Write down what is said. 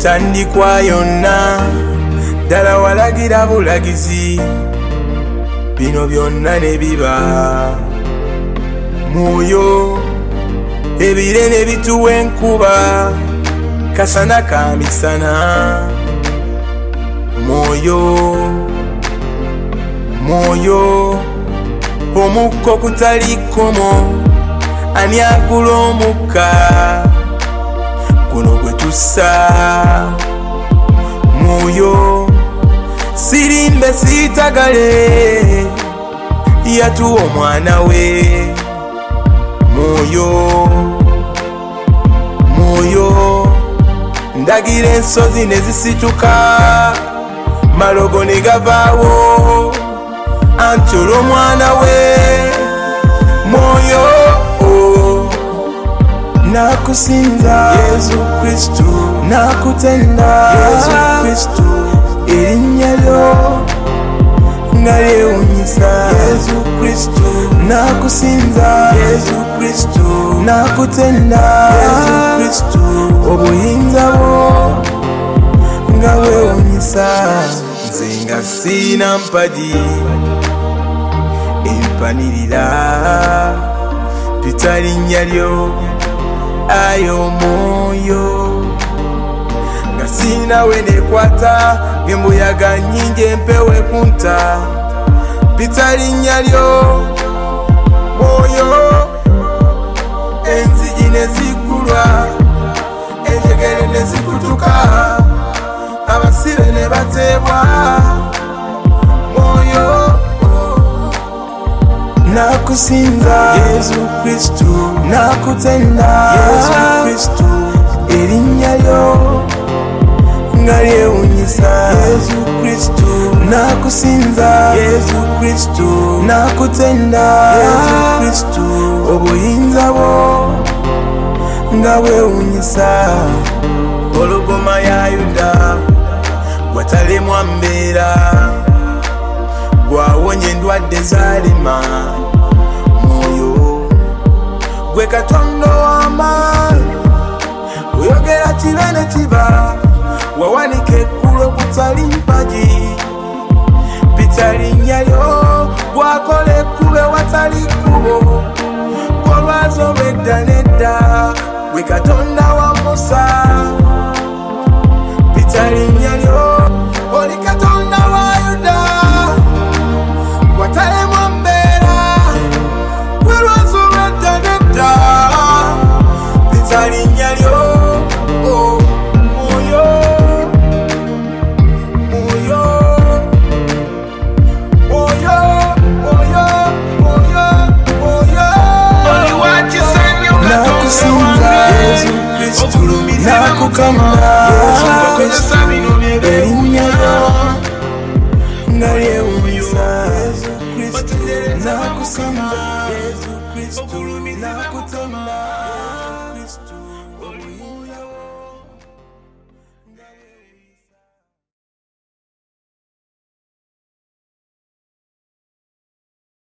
ntandikwa yonna ddala walagira bulagizi bino byonna ne biba mwoyo ebire ne bituwa enkuba kasana ka misana mwoyo omukko kutalikkomo ani agula omukka guno gwe tussa mwoyo sirimbe siitagale yatuwa omwana we mwoyo ndagira ensozi ne zisituka malogo ne gavaawo anti olw'omwana we mwoyo nakusinza Yesu Kristu nakutenda Yesu Kristu erinnya lyo nga lyewunyisa Yesu Kristu nakusinza Yesu Kristu nakutenda Yesu Kristu obuyinza bwo nga bwewunyisa nze nga sina mpagi ebipanirira bitalinnya lyo ayo mwoyo nga sina we nekwata ng'embuyaga nnyingi empewe kunta bitalinnya lyo mwoyo enzigi ne ziggulwa enjegere ne zikutuka abasibe ne bateebwa mwoyo nakusinza Yesu Kristu nakutenda Yesu Kristu erinnya lyo nga lyewunyisa Yesu Kristu nakusinza Yesu Kristu nakutenda Yesu Kristu obuyinza bwo nga bwewunyisa olugoma ya Yuda gwatalemwa mbeera gwawonye endwadde zalema mwoyo gwe Katonda w'amaanyi oyogera kibe ne kiba wawanika ekkulo kutali mpagi bitalinnya lyo gwakola ekkubo ewatali kkubo kolwazo obwedda nedda gwe Katonda wa Musa bitalinnya lyo oli Katonda wa Yuda gwatalemwa mbeera kolwazo obwedda nedda bitalinnya lyo nakukama Yesu Kristu erinnya lyo nga lyewunyisa Yesu Kristu nakusinza Yesu Kristu